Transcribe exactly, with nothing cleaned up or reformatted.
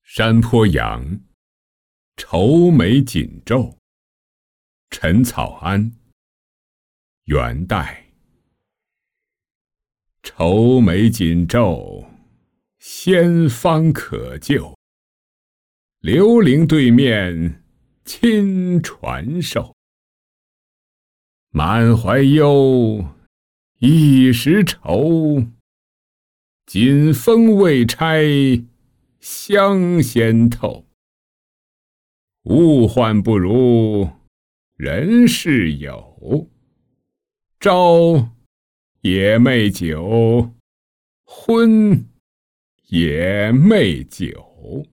山坡羊，愁眉紧皱。陈草庵，元代。愁眉紧皱，仙方可救。刘伶对面，亲传授。满怀忧，一时愁。锦封未拆，香先透。物换不如人事有。朝也媚酒，昏也媚酒。